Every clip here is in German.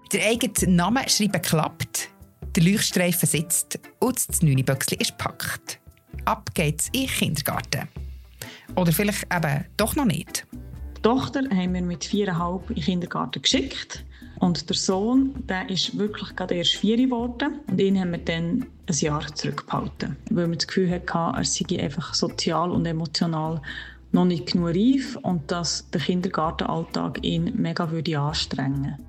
Der eigene Name schreiben klappt, der Leuchtstreifen sitzt und das 9. Büchsli ist gepackt. Ab geht's in den Kindergarten. Oder vielleicht eben doch noch nicht. Die Tochter haben wir mit 4,5 in den Kindergarten geschickt. Und der Sohn, der ist wirklich gerade erst 4 geworden. Und ihn haben wir dann ein Jahr zurückgehalten. Weil wir das Gefühl hatten, er sei einfach sozial und emotional noch nicht genug reif und dass der Kindergartenalltag ihn mega anstrengen würde.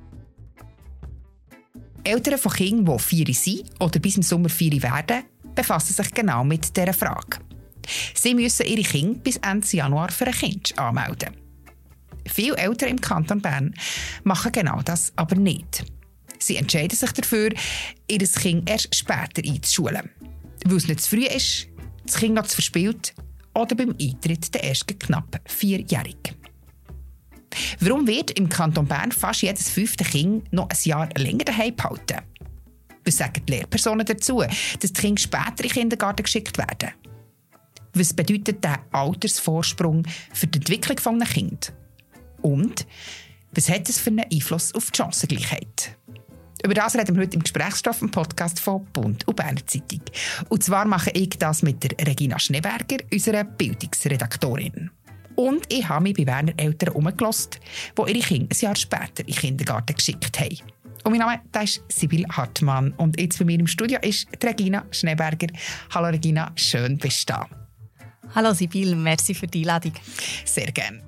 Eltern von Kindern, die 4 sind oder bis im Sommer 4 werden, befassen sich genau mit dieser Frage. Sie müssen ihre Kinder bis Ende Januar für ein Kind anmelden. Viele Eltern im Kanton Bern machen genau das aber nicht. Sie entscheiden sich dafür, ihr Kind erst später einzuschulen. Weil es nicht zu früh ist, das Kind noch zu verspielt oder beim Eintritt der ersten knapp 4-Jährige. Warum wird im Kanton Bern fast jedes 5. Kind noch ein Jahr länger daheim behalten? Was sagen die Lehrpersonen dazu, dass die Kinder später in den Kindergarten geschickt werden? Was bedeutet der Altersvorsprung für die Entwicklung eines Kindes? Und was hat es für einen Einfluss auf die Chancengleichheit? Über das reden wir heute im Gesprächsstoff im Podcast von Bund und Berner Zeitung. Und zwar mache ich das mit der Regina Schneeberger, unserer Bildungsredaktorin. Und ich habe mich bei Berner Eltern umgelassen, die ihre Kinder ein Jahr später in den Kindergarten geschickt haben. Und mein Name ist Sibylle Hartmann. Und jetzt bei mir im Studio ist Regina Schneeberger. Hallo Regina, schön bist du da. Hallo Sibylle, merci für die Einladung. Sehr gerne.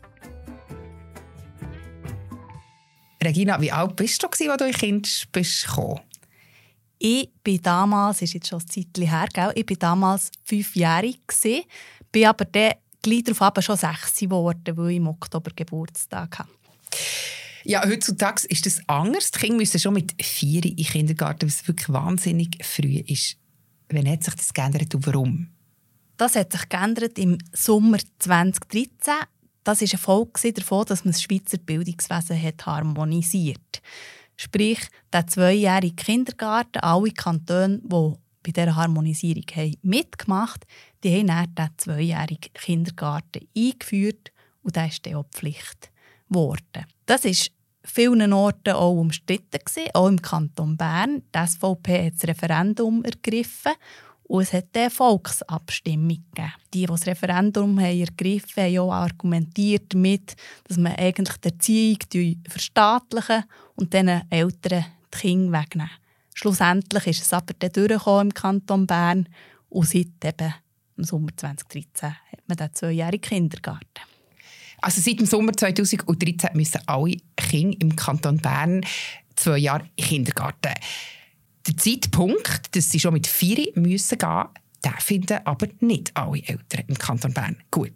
Regina, wie alt bist du, als du in Kind bist gekommen? Ich bin damals, ist jetzt schon ein Zeitchen her, ich war damals 5-jährig, bin aber dann gleich darauf schon 6 geworden, weil ich im Oktober Geburtstag hatte. Ja, heutzutage ist das anders. Die Kinder müssen schon mit 4 in den Kindergarten, was wirklich wahnsinnig früh ist. Wann hat sich das geändert und warum? Das hat sich geändert im Sommer 2013. Das war eine Folge davon, dass man das Schweizer Bildungswesen hat harmonisiert. Sprich, der 2-jährige Kindergarten, alle Kantone, die bei dieser Harmonisierung mitgemacht haben, die haben dann den 2-jährigen Kindergarten eingeführt und der ist dann auch Pflicht geworden. Das war vielen Orten auch umstritten, auch im Kanton Bern. Die SVP hat das Referendum ergriffen und es hat eine Volksabstimmung gegeben. Die das Referendum ergriffen haben, auch argumentiert damit, dass man eigentlich die Erziehung verstaatlichen und diesen Eltern die Kinder wegnehmen. Schlussendlich ist es aber dann durchgekommen im Kanton Bern und seit eben im Sommer 2013 hat man den 2-jährigen Kindergarten. Also seit dem Sommer 2013 müssen alle Kinder im Kanton Bern 2 Jahre in den Kindergarten. Der Zeitpunkt, dass sie schon mit 4 müssen gehen, den finden aber nicht alle Eltern im Kanton Bern gut.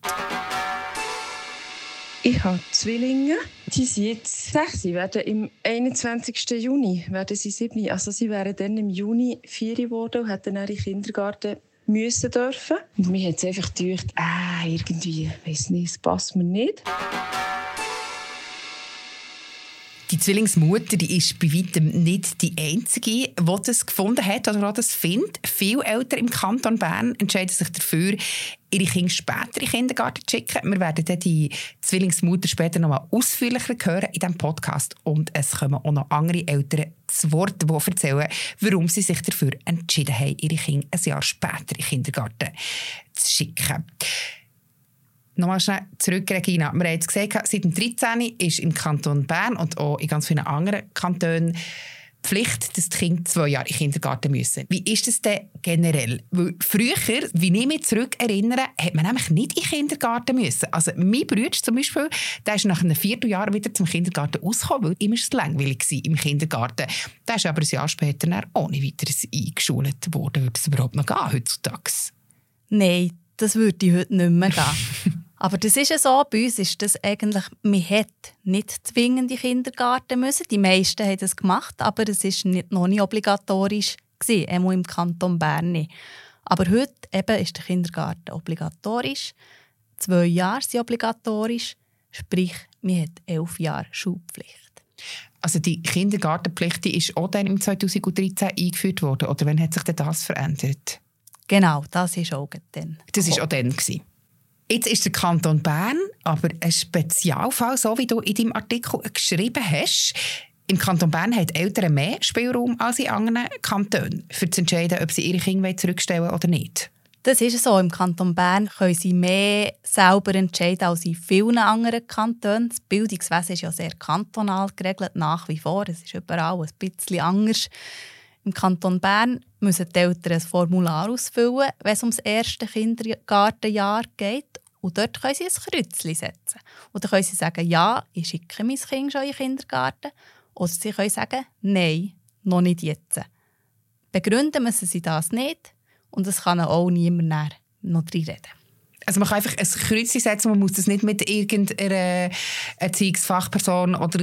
Ich habe Zwillinge. Die sind jetzt 6. Sie werden im 21. Juni werden sie 7. Also sie wären dann im Juni 4 geworden und hätten dann in den Kindergarten müssen dürfen. Und mir hat es einfach gedacht, irgendwie, weiss nicht, es passt mir nicht. Die Zwillingsmutter, die ist bei weitem nicht die Einzige, die das gefunden hat oder auch das findet. Viele Eltern im Kanton Bern entscheiden sich dafür, ihre Kinder später in den Kindergarten zu schicken. Wir werden dann die Zwillingsmutter später noch mal ausführlicher hören in diesem Podcast. Und es kommen auch noch andere Eltern zu Wort, die erzählen, warum sie sich dafür entschieden haben, ihre Kinder ein Jahr später in den Kindergarten zu schicken. Nochmal schnell zurück, Regina. Wir haben jetzt gesagt, seit dem 13. ist im Kanton Bern und auch in ganz vielen anderen Kantonen Pflicht, dass die Kinder 2 Jahre in den Kindergarten müssen. Wie ist das denn generell? Weil früher, wie ich mich zurück erinnere, hat man nämlich nicht in den Kindergarten müssen. Also mein Bruder zum Beispiel, der ist nach einem Vierteljahr wieder zum Kindergarten rausgekommen, weil ihm war es langweilig im Kindergarten. Der ist aber ein Jahr später dann ohne weiteres eingeschult worden. Würde es überhaupt noch gehen heutzutage? Nein, das würde heute nicht mehr gehen. Aber das ist ja so, bei uns ist das eigentlich, man hätte nicht zwingend in den Kindergarten müssen. Die meisten haben das gemacht, aber es war noch nicht obligatorisch gewesen, einmal im Kanton Bern nicht. Aber heute eben ist der Kindergarten obligatorisch, 2 Jahre sind obligatorisch, sprich, man hat 11 Jahre Schulpflicht. Also die Kindergartenpflicht, die ist auch dann im 2013 eingeführt worden, oder wann hat sich denn das verändert? Genau, das ist auch dann. Das war auch dann gewesen. Jetzt ist der Kanton Bern aber ein Spezialfall, so wie du in deinem Artikel geschrieben hast. Im Kanton Bern haben die Eltern mehr Spielraum als in anderen Kantonen, für zu entscheiden, ob sie ihre Kinder zurückstellen oder nicht. Das ist so. Im Kanton Bern können sie mehr selber entscheiden als in vielen anderen Kantonen. Das Bildungswesen ist ja sehr kantonal geregelt, nach wie vor. Es ist überall ein bisschen anders. Im Kanton Bern müssen die Eltern ein Formular ausfüllen, wenn es um das erste Kindergartenjahr geht. Und dort können sie ein Kreuzchen setzen. Und dann können sie sagen, ja, ich schicke mein Kind schon in den Kindergarten. Oder sie können sagen, nein, noch nicht jetzt. Begründen müssen sie das nicht. Und es kann auch niemand noch reinreden. Also man kann einfach ein Kreuzchen setzen, man muss das nicht mit irgendeiner Erziehungsfachperson oder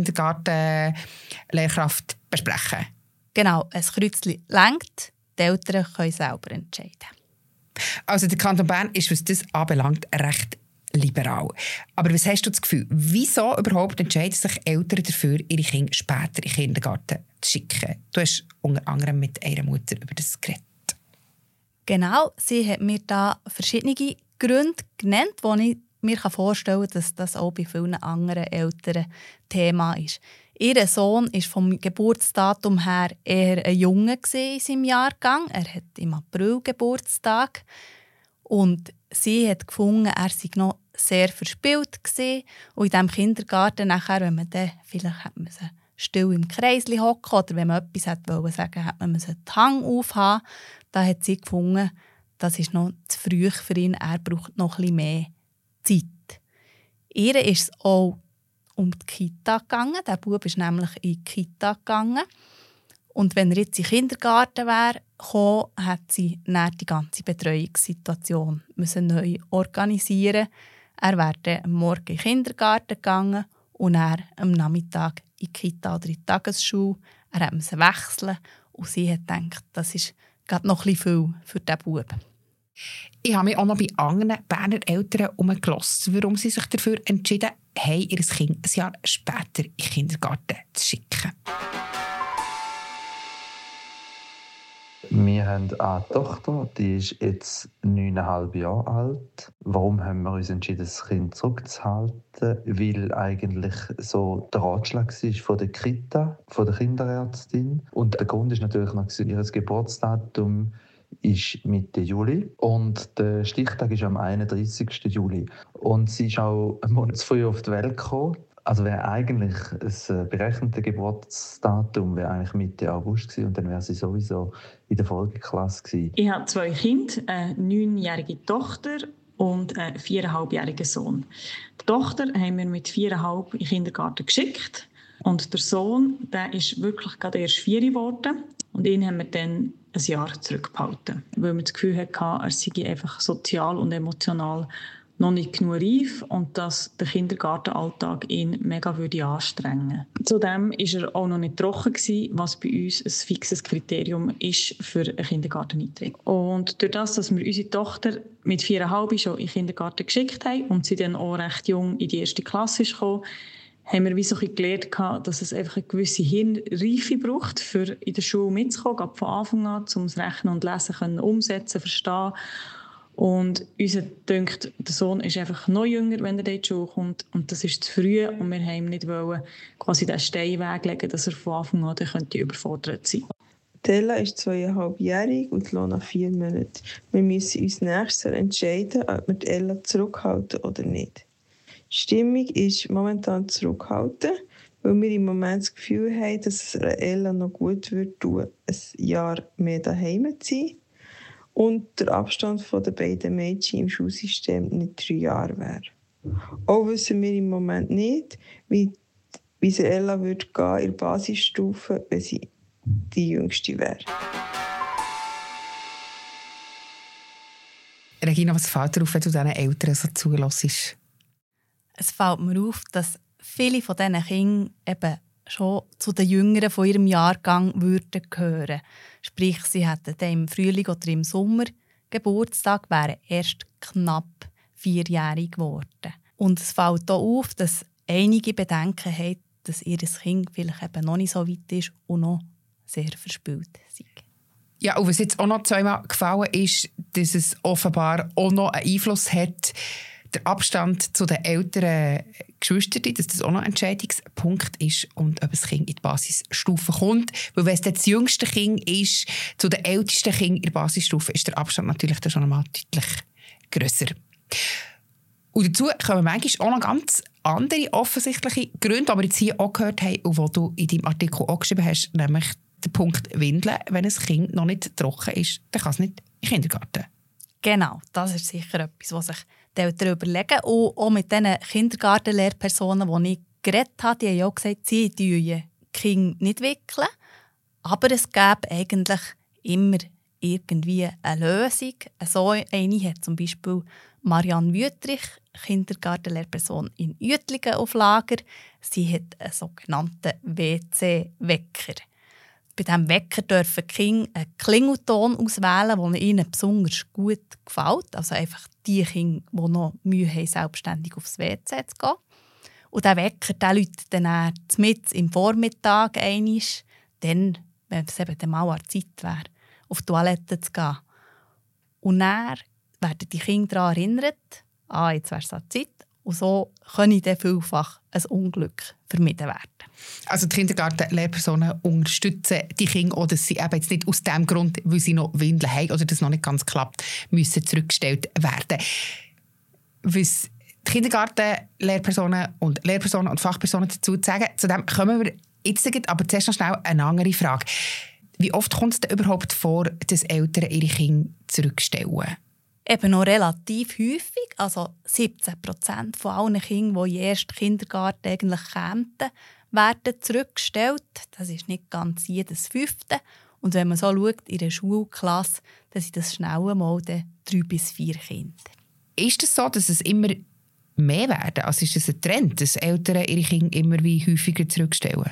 Kindergartenlehrkraft besprechen. Genau, ein Kreuzchen reicht. Die Eltern können selber entscheiden. Also der Kanton Bern ist, was das anbelangt, recht liberal. Aber was hast du das Gefühl, wieso überhaupt entscheiden sich Eltern dafür, ihre Kinder später in den Kindergarten zu schicken? Du hast unter anderem mit einer Mutter über das geredet. Genau, sie hat mir da verschiedene Gründe genannt, wo ich mir vorstellen kann, dass das auch bei vielen anderen Eltern Thema ist. Ihr Sohn war vom Geburtsdatum her eher ein Junge in seinem Jahrgang. Er hat im April Geburtstag. Und sie hat gefunden, er sei noch sehr verspielt gewesen. Und in diesem Kindergarten, nachher, wenn man dann vielleicht hat man still im Kreisli hocken oder wenn man etwas wollte sagen, hat man die Hand aufhaben. Da hat sie gefunden, das ist noch zu früh für ihn. Er braucht noch ein bisschen mehr Zeit. Ihr ist es auch um die Kita gegangen. Der Bub ist nämlich in die Kita gegangen. Und wenn er jetzt in den Kindergarten wäre gekommen, hat sie dann die ganze Betreuungssituation neu organisieren. Er wäre dann am Morgen in den Kindergarten gegangen und dann am Nachmittag in die Kita oder in die Tagesschule. Er musste wechseln und sie hat gedacht, das ist gerade noch ein bisschen viel für diesen Bub. Ich habe mich auch noch bei anderen Berner Eltern umgelassen, warum sie sich dafür entschieden haben, ihr Kind ein Jahr später in den Kindergarten zu schicken. Wir haben eine Tochter, die ist jetzt 9,5 Jahre alt. Warum haben wir uns entschieden, das Kind zurückzuhalten? Weil eigentlich so der Ratschlag war von der Kita, von der Kinderärztin. Und der Grund ist natürlich noch, ihr Geburtsdatum ist Mitte Juli und der Stichtag ist am 31. Juli. Und sie ist auch einen Monat zu früh auf die Welt gekommen. Also wäre eigentlich ein berechnetes Geburtsdatum wäre eigentlich Mitte August gewesen, und dann wäre sie sowieso in der Folgeklasse gewesen. Ich habe 2 Kinder, eine 9-jährige Tochter und einen 4,5-jährigen Sohn. Die Tochter haben wir mit 4,5 in den Kindergarten geschickt. Und der Sohn, der ist wirklich gerade erst 4 geworden. Und ihn haben wir dann ein Jahr zurückgehalten. Weil wir das Gefühl hatten, er sei einfach sozial und emotional noch nicht genug reif und dass der Kindergartenalltag ihn mega anstrengen würde. Zudem war er auch noch nicht trocken gewesen, was bei uns ein fixes Kriterium ist für einen Kindergarteneintritt. Und durch das, dass wir unsere Tochter mit 4,5 schon in den Kindergarten geschickt haben und sie dann auch recht jung in die 1. Klasse ist gekommen, haben wir wie so ein gelernt, dass es einfach eine gewisse Hirnreife braucht, für in der Schule mitzukommen, von Anfang an, um das Rechnen und Lesen können umsetzen, verstehen. Und uns denkt, der Sohn ist einfach noch jünger, wenn er in die Schule kommt. Und das ist zu früh. Und wir haben nicht wollen, quasi den Stein weglegen, dass er von Anfang an überfordert sein könnte. Ella ist 2,5-jährig und Lona 4 Monate. Wir müssen uns nächstes entscheiden, ob wir Ella zurückhalten oder nicht. Die Stimmung ist momentan zurückhalten, weil wir im Moment das Gefühl haben, dass es Ella noch gut wird tun, ein Jahr mehr daheim zu sein. Und der Abstand der beiden Mädchen im Schulsystem nicht 3 Jahre wäre. Auch wissen wir im Moment nicht, wie es Ella würde gehen in der Basisstufe, wenn sie die Jüngste wäre. Regina, was fällt dir auf, wenn du diesen Eltern so zulässt? Es fällt mir auf, dass viele von diesen Kindern eben schon zu den Jüngeren von ihrem Jahrgang würden gehören. Sprich, sie hätten dann im Frühling oder im Sommer Geburtstag, wären erst knapp 4-jährig geworden. Und es fällt auch auf, dass einige Bedenken haben, dass ihr Kind vielleicht eben noch nicht so weit ist und noch sehr verspielt ist. Ja, und was jetzt auch noch zweimal gefallen ist, dass es offenbar auch noch einen Einfluss hat, Der Abstand zu den älteren Geschwistern, dass das auch noch ein Entscheidungspunkt ist und ob ein Kind in die Basisstufe kommt. Weil wenn es das jüngste Kind ist, zu den ältesten Kindern in der Basisstufe, ist der Abstand natürlich dann schon einmal deutlich grösser. Und dazu kommen manchmal auch noch ganz andere offensichtliche Gründe, die wir jetzt hier auch gehört haben und die du in deinem Artikel auch geschrieben hast, nämlich der Punkt Windeln. Wenn ein Kind noch nicht trocken ist, dann kann es nicht in den Kindergarten. Genau, das ist sicher etwas, was sich die Eltern überlegen. Und auch mit diesen Kindergartenlehrpersonen, die ich geredet habe, die haben auch gesagt, sie wickeln die Kinder nicht wickeln. Aber es gäbe eigentlich immer irgendwie eine Lösung. So eine hat zum Beispiel Marianne Wüttrich, Kindergartenlehrperson in Uettlingen, auf Lager. Sie hat einen sogenannten WC-Wecker. Bei diesem Wecker dürfen die Kinder einen Klingelton auswählen, der ihnen besonders gut gefällt. Also einfach die Kinder, die noch Mühe haben, selbstständig aufs WC zu gehen. Und dieser Wecker läutet dann mitten im Vormittag einmal, dann, wenn es eben mal an der Zeit wäre, auf die Toilette zu gehen. Und dann werden die Kinder daran erinnert, jetzt wäre es an der Zeit. Und so können dann vielfach ein Unglück vermieden werden. Also die Kindergartenlehrpersonen unterstützen die Kinder, oder dass sie eben jetzt nicht aus dem Grund, weil sie noch Windeln haben oder das noch nicht ganz klappt, müssen zurückgestellt werden. Was die Kindergartenlehrpersonen und Lehrpersonen und Fachpersonen dazu sagen, zu dem kommen wir jetzt, aber zuerst noch schnell eine andere Frage. Wie oft kommt es denn überhaupt vor, dass Eltern ihre Kinder zurückstellen? Eben noch relativ häufig, also 17% von allen Kindern, die in den ersten Kindergarten eigentlich kämen, werden zurückgestellt. Das ist nicht ganz jedes 5. Und wenn man so schaut, in einer Schulklasse, dann sind das schnell mal 3 bis 4 Kinder. Ist es so, dass es immer mehr werden? Also ist es ein Trend, dass Eltern ihre Kinder immer wie häufiger zurückstellen?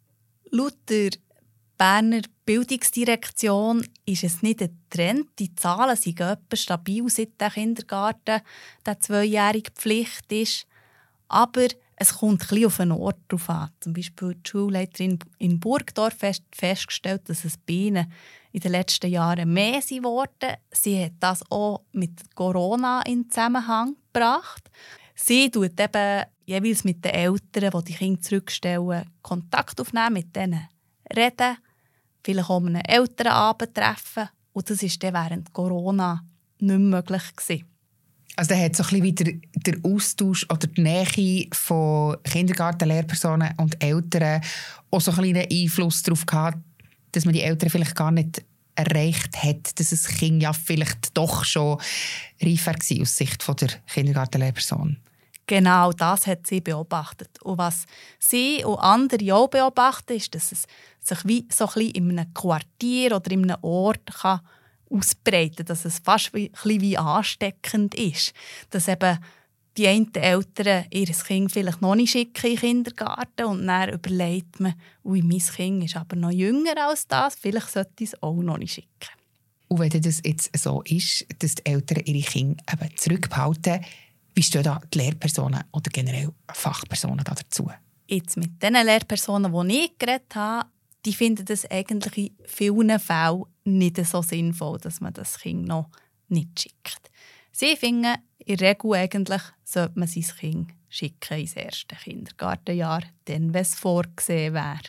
Laut der Berner Bildungsdirektion ist es nicht ein Trend. Die Zahlen sind etwa stabil, seit der Kindergarten der 2-jährige Pflicht ist. Aber es kommt ein bisschen auf einen Ort drauf an. Zum Beispiel die Schulleiterin in Burgdorf hat festgestellt, dass es bei ihnen in den letzten Jahren mehr geworden. Sie hat das auch mit Corona in Zusammenhang gebracht. Sie tut eben jeweils mit den Eltern, die die Kinder zurückstellen, Kontakt aufnehmen, mit denen reden, vielleicht auch einen Elternabend treffen. Und das war dann während Corona nicht mehr möglich gewesen. Also da hat so ein bisschen wieder der Austausch oder die Nähe von Kindergartenlehrpersonen und Eltern auch so einen kleinen Einfluss darauf gehabt, dass man die Eltern vielleicht gar nicht erreicht hat, dass das Kind ja vielleicht doch schon reifer war aus Sicht von der Kindergartenlehrperson. Genau, das hat sie beobachtet. Und was sie und andere auch beobachten, ist, dass es sich wie so ein bisschen in einem Quartier oder in einem Ort kann ausbreiten kann, dass es fast ein bisschen wie ansteckend ist. Dass eben die einen Eltern ihr Kind vielleicht noch nicht schicken in den Kindergarten und dann überlegt man, mein Kind ist aber noch jünger als das, vielleicht sollte ich es auch noch nicht schicken. Und wenn das jetzt so ist, dass die Eltern ihre Kinder eben zurückbehalten, wie stehen da die Lehrpersonen oder generell Fachpersonen dazu? Jetzt mit den Lehrpersonen, die ich geredet habe, die finden das eigentlich in vielen Fällen nicht so sinnvoll, dass man das Kind noch nicht schickt. Sie finden, in der Regel eigentlich sollte man sein Kind schicken ins erste Kindergartenjahr, dann, wenn es vorgesehen wäre.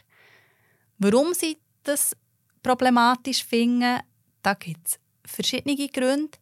Warum sie das problematisch finden, da gibt es verschiedene Gründe.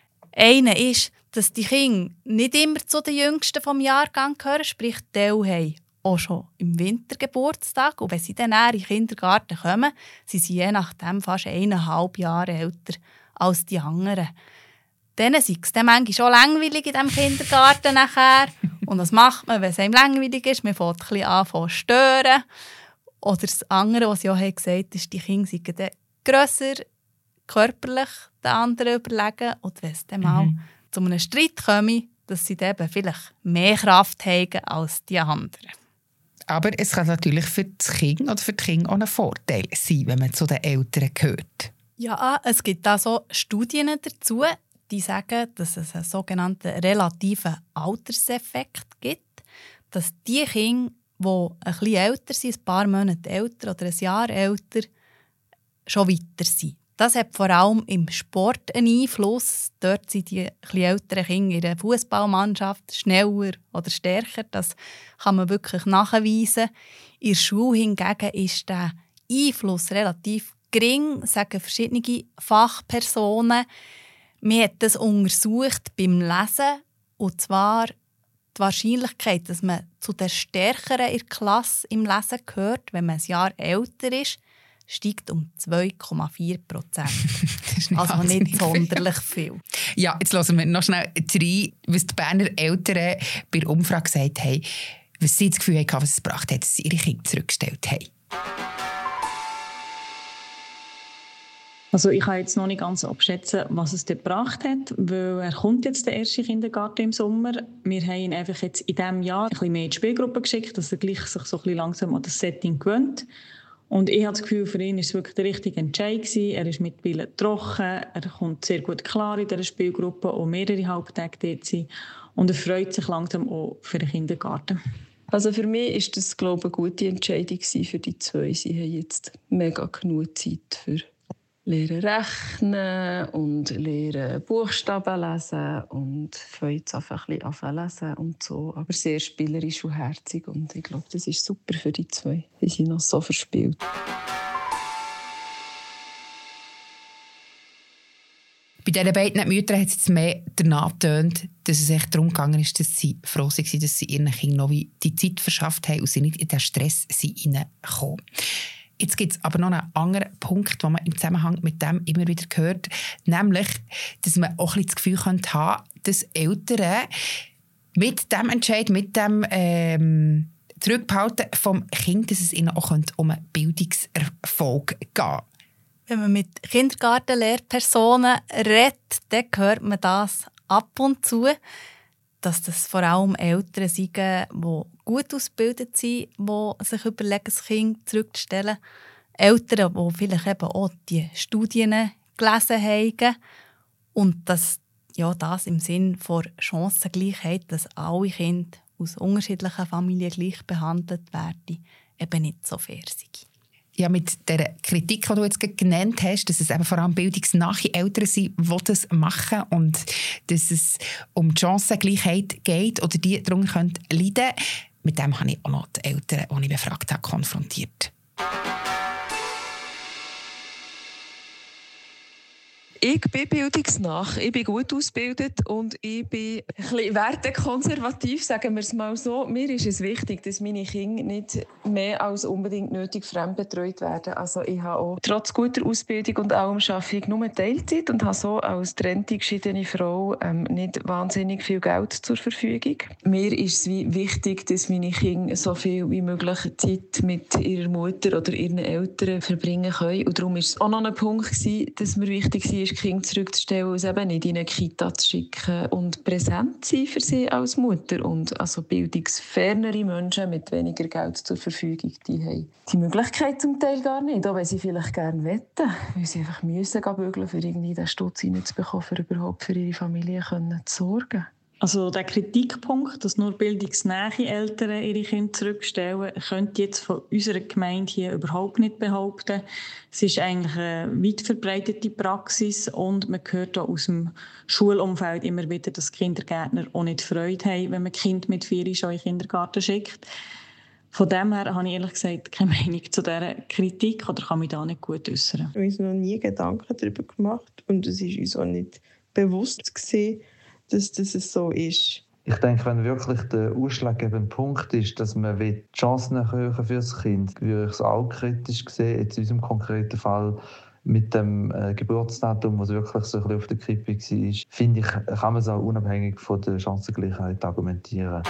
Einer ist, dass die Kinder nicht immer zu den Jüngsten des Jahrgangs gehören, sprich, die Teile haben auch schon im Winter Geburtstag. Und wenn sie dann in den Kindergarten kommen, sind sie je nachdem fast 1,5 Jahre älter als die anderen. Dann ist es dann manchmal schon langweilig in diesem Kindergarten nachher. Und was macht man, wenn es einem langweilig ist? Man fängt ein bisschen an zu stören. Oder das andere, was sie auch gesagt haben, ist, die Kinder sind dann grösser, körperlich den anderen überlegen. Und wenn es dann mal zu einem Streit kommt, dass sie dann vielleicht mehr Kraft haben als die anderen. Aber es kann natürlich für das Kind oder für die Kinder auch ein Vorteil sein, wenn man zu den Eltern gehört. Ja, es gibt da so Studien dazu, die sagen, dass es einen sogenannten relativen Alterseffekt gibt. Dass die Kinder, die ein bisschen älter sind, ein paar Monate älter oder ein Jahr älter, schon weiter sind. Das hat vor allem im Sport einen Einfluss. Dort sind die etwas älteren Kinder in der Fußballmannschaft schneller oder stärker. Das kann man wirklich nachweisen. In der Schule hingegen ist der Einfluss relativ gering, sagen verschiedene Fachpersonen. Man hat das untersucht beim Lesen, und zwar die Wahrscheinlichkeit, dass man zu den Stärkeren in der Klasse im Lesen gehört, wenn man ein Jahr älter ist, steigt um 2,4%. Also nicht sonderlich viel. Ja, jetzt hören wir noch schnell rein, was die Berner Eltern bei der Umfrage gesagt haben, was sie das Gefühl hatten, was es gebracht hat, dass sie ihre Kinder zurückgestellt haben. Also ich kann jetzt noch nicht ganz abschätzen, was es dort gebracht hat, weil er kommt jetzt der erste Kindergarten im Sommer. Wir haben ihn einfach jetzt in diesem Jahr ein bisschen mehr in die Spielgruppe geschickt, dass er gleich sich so ein bisschen langsam an das Setting gewöhnt. Und ich habe das Gefühl, für ihn war es wirklich der richtige Entscheid gewesen. Er ist mittlerweile trocken, er kommt sehr gut klar in dieser Spielgruppe, auch mehrere Halbtage dort sein. Und er freut sich langsam auch für den Kindergarten. Also für mich war das, glaube ich, eine gute Entscheidung für die zwei. Sie haben jetzt mega genug Zeit für Lernen rechnen und lernen Buchstaben lesen und fangen jetzt einfach ein bisschen lesen und so. Aber sehr spielerisch und herzig. Und ich glaube, das ist super für die zwei. Sie sind noch so verspielt. Bei diesen beiden Müttern hat es jetzt mehr danach getönt, dass es echt darum gegangen ist, dass sie froh waren, dass sie ihren Kindern noch die Zeit verschafft haben und sie nicht in den Stress hineinkommen. Jetzt gibt es aber noch einen anderen Punkt, den man im Zusammenhang mit dem immer wieder hört, nämlich, dass man auch ein bisschen das Gefühl haben könnte, dass Eltern mit dem Entscheid, mit dem Zurückbehalten vom Kind, dass es ihnen auch um einen Bildungserfolg geht. Wenn man mit Kindergartenlehrpersonen redet, dann hört man das ab und zu, dass das vor allem Eltern sind, die gut ausgebildet sind, die sich überlegen, das Kind zurückzustellen. Eltern, die vielleicht eben auch die Studien gelesen haben. Und dass das im Sinn von Chancengleichheit, dass alle Kinder aus unterschiedlichen Familien gleich behandelt werden, eben nicht so fair sind. Ja, mit der Kritik, die du jetzt genannt hast, dass es eben vor allem bildungsnahe Eltern sind, die das machen und dass es um die Chancengleichheit geht oder die darunter leiden können. Mit dem habe ich auch noch die Eltern, die ich befragt habe, konfrontiert. Ich bin bildungsnah, ich bin gut ausgebildet und ich bin ein bisschen wertekonservativ, sagen wir es mal so. Mir ist es wichtig, dass meine Kinder nicht mehr als unbedingt nötig fremdbetreut werden. Also ich habe auch trotz guter Ausbildung und allem arbeite ich nur Teilzeit und habe so als getrennte, geschiedene Frau nicht wahnsinnig viel Geld zur Verfügung. Mir ist es wichtig, dass meine Kinder so viel wie möglich Zeit mit ihrer Mutter oder ihren Eltern verbringen können. Und darum war es auch noch ein Punkt, dass mir wichtig war, Kinder zurückzustellen und eben nicht in eine Kita zu schicken und präsent sein für sie als Mutter. Und also bildungsfernere Menschen mit weniger Geld zur Verfügung, die haben die Möglichkeit zum Teil gar nicht, auch wenn sie vielleicht gerne wetten, weil sie einfach müssen bügeln, für irgendwie den Stutz reinzubekommen, für überhaupt für ihre Familie zu sorgen. Also der Kritikpunkt, dass nur bildungsnahe Eltern ihre Kinder zurückstellen, könnte jetzt von unserer Gemeinde hier überhaupt nicht behaupten. Es ist eigentlich eine weit verbreitete Praxis und man hört auch aus dem Schulumfeld immer wieder, dass Kindergärtner auch nicht Freude haben, wenn man Kind mit 4 schon in den Kindergarten schickt. Von dem her habe ich ehrlich gesagt keine Meinung zu dieser Kritik oder kann mich da nicht gut äußern. Wir haben uns noch nie Gedanken darüber gemacht und es ist uns auch nicht bewusst gewesen, dass das so ist. Ich denke, wenn wirklich der ausschlaggebende Punkt ist, dass man die Chancen erhöhen für das Kind, würde ich es auch kritisch sehen. Jetzt in unserem konkreten Fall mit dem Geburtsdatum, das wirklich so ein bisschen auf der Kippe war, finde ich, kann man es auch unabhängig von der Chancengleichheit argumentieren.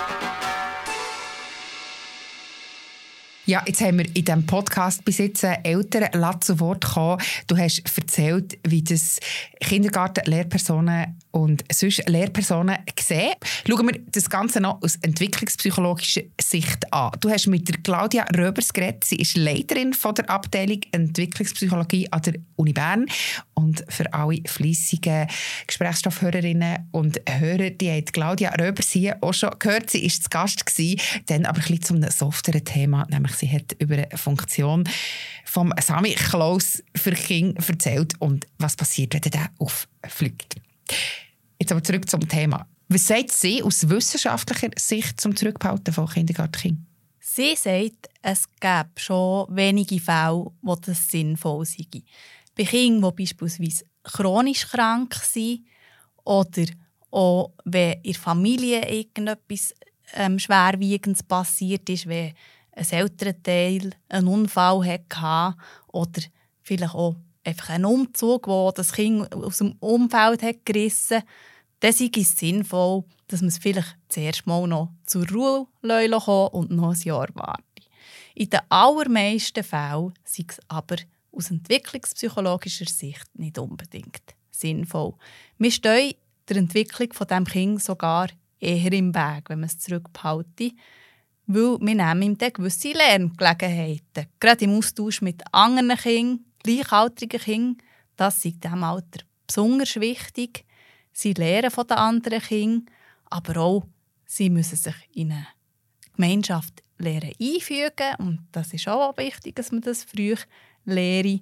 Ja, jetzt haben wir in diesem Podcast bis jetzt Eltern zu Wort gekommen. Du hast erzählt, wie das Kindergarten-Lehrpersonen und sonst Lehrpersonen sehen. Schauen wir das Ganze noch aus entwicklungspsychologischer Sicht an. Du hast mit der Claudia Röbers geredet. Sie ist Leiterin von der Abteilung Entwicklungspsychologie an der Uni Bern. Und für alle fleissigen Gesprächsstoffhörerinnen und Hörer, die hat Claudia Röbers hier auch schon gehört. Sie war zu Gast gewesen, dann aber ein bisschen zu einem softeren Thema, nämlich Sie hat über eine Funktion vom Sammy Klaus für Kinder erzählt und was passiert, wenn der auffliegt. Jetzt aber zurück zum Thema. Was sagt sie aus wissenschaftlicher Sicht zum Zurückbehalten von Kindergartenkindern? Sie sagt, es gäbe schon wenige Fälle, wo das sinnvoll sei. Bei Kindern, die beispielsweise chronisch krank sind oder auch wenn in der Familie irgendetwas Schwerwiegendes passiert ist, wenn ein Elternteil einen Unfall hatte oder vielleicht auch einfach einen Umzug, wo das Kind aus dem Umfeld hat gerissen hat, dann ist es sinnvoll, dass man es vielleicht zuerst mal noch zur Ruhe lassen und noch ein Jahr warten. In den allermeisten Fällen ist es aber aus entwicklungspsychologischer Sicht nicht unbedingt sinnvoll. Wir stehen der Entwicklung von diesem Kind sogar eher im Weg, wenn man es zurückbehalten, weil wir nehmen ihm dann gewisse Lerngelegenheiten. Gerade im Austausch mit anderen Kindern, gleichaltrigen Kindern, das ist in diesem Alter besonders wichtig. Sie lernen von den anderen Kindern, aber auch sie müssen sich in eine Gemeinschaft lernen einfügen. Und das ist auch wichtig, dass man das früh lernt.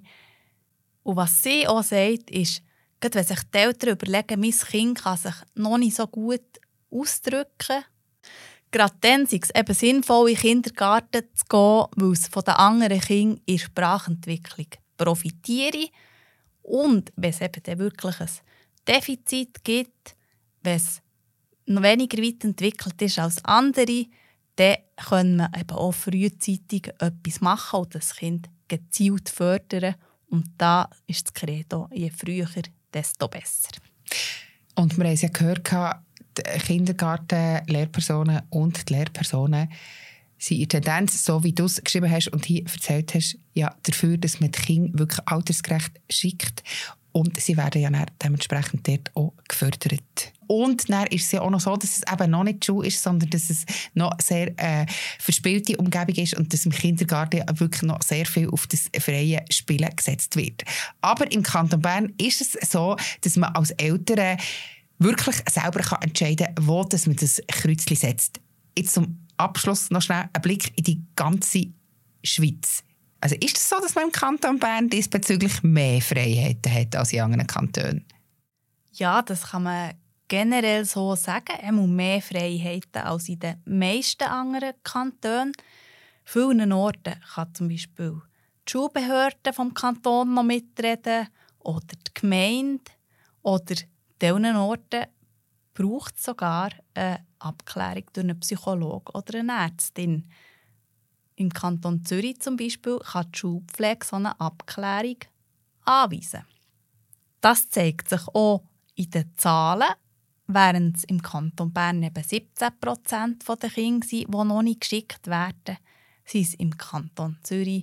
Und was sie auch sagt, ist, gerade wenn sich die Eltern überlegen, mein Kind kann sich noch nicht so gut ausdrücken, gerade dann ist es eben sinnvoll, in den Kindergarten zu gehen, weil es von den anderen Kindern in der Sprachentwicklung profitiert. Und wenn es eben dann wirklich ein Defizit gibt, wenn es noch weniger weit entwickelt ist als andere, dann können wir eben auch frühzeitig etwas machen und das Kind gezielt fördern. Und da ist das Credo, je früher, desto besser. Und wir haben es ja gehört, die Kindergarten-Lehrpersonen und die Lehrpersonen sind in Tendenz, so wie du es geschrieben hast und hier erzählt hast, ja, dafür, dass man die Kinder wirklich altersgerecht schickt. Und sie werden ja dann dementsprechend dort auch gefördert. Und dann ist es ja auch noch so, dass es eben noch nicht Schule ist, sondern dass es noch sehr verspielte Umgebung ist und dass im Kindergarten wirklich noch sehr viel auf das freie Spielen gesetzt wird. Aber im Kanton Bern ist es so, dass man als Eltern wirklich selber entscheiden kann, wo dass man das Kreuzchen setzt. Jetzt zum Abschluss noch schnell ein Blick in die ganze Schweiz. Also ist es so, dass man im Kanton Bern diesbezüglich mehr Freiheiten hat als in anderen Kantonen? Ja, das kann man generell so sagen. Er hat mehr Freiheiten als in den meisten anderen Kantonen. Vielen Orten kann zum Beispiel die Schulbehörde vom Kanton noch mitreden oder die Gemeinde. Oder an diesen Orten braucht es sogar eine Abklärung durch einen Psychologen oder eine Ärztin. Im Kanton Zürich zum Beispiel kann die Schulpflege so eine Abklärung anweisen. Das zeigt sich auch in den Zahlen, während es im Kanton Bern eben 17% der Kinder sind, die noch nicht geschickt werden, sind es im Kanton Zürich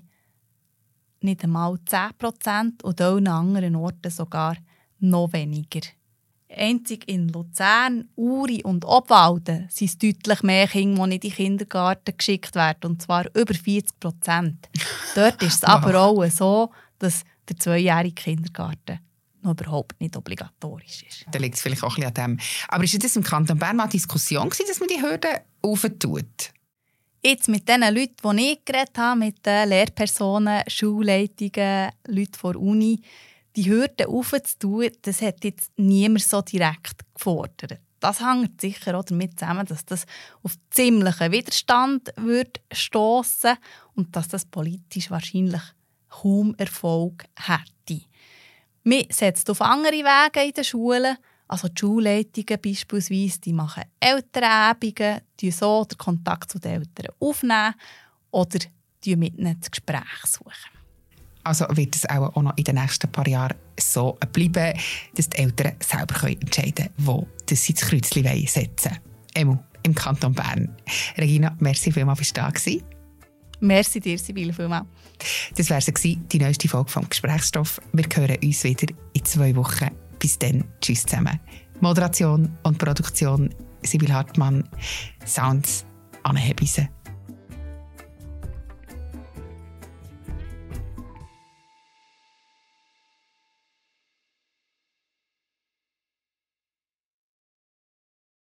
nicht einmal 10% und an anderen Orten sogar noch weniger. Einzig in Luzern, Uri und Obwalden sind es deutlich mehr Kinder, die nicht in den Kindergarten geschickt werden, und zwar über 40%. Dort ist es aber auch so, dass der 2-jährige Kindergarten noch überhaupt nicht obligatorisch ist. Da liegt es vielleicht auch ein bisschen an dem. Aber ist das im Kanton Bern mal eine Diskussion gewesen, dass man die Hürden aufentut? Jetzt mit den Leuten, die ich geredet habe, mit den Lehrpersonen, Schulleitungen, Leuten von der Uni, die Hürden aufzutun, das hat jetzt niemand so direkt gefordert. Das hängt sicher auch damit zusammen, dass das auf ziemlichen Widerstand stossen und dass das politisch wahrscheinlich kaum Erfolg hätte. Man setzt auf andere Wege in den Schulen. Also die Schulleitungen beispielsweise, die machen Elternabende, die so den Kontakt zu den Eltern aufnehmen oder die mit ihnen das Gespräch suchen. Also wird es auch noch in den nächsten paar Jahren so bleiben, dass die Eltern selber entscheiden können, wo sie das Kreuzchen setzen wollen. Im Kanton Bern. Regina, merci vielmals, bist du da gewesen. Merci dir, Sibylle, vielmals. Das war die neueste Folge vom Gesprächsstoff. Wir hören uns wieder in 2 Wochen. Bis dann, tschüss zusammen. Moderation und Produktion Sibylle Hartmann, Sounds Anne Hebise.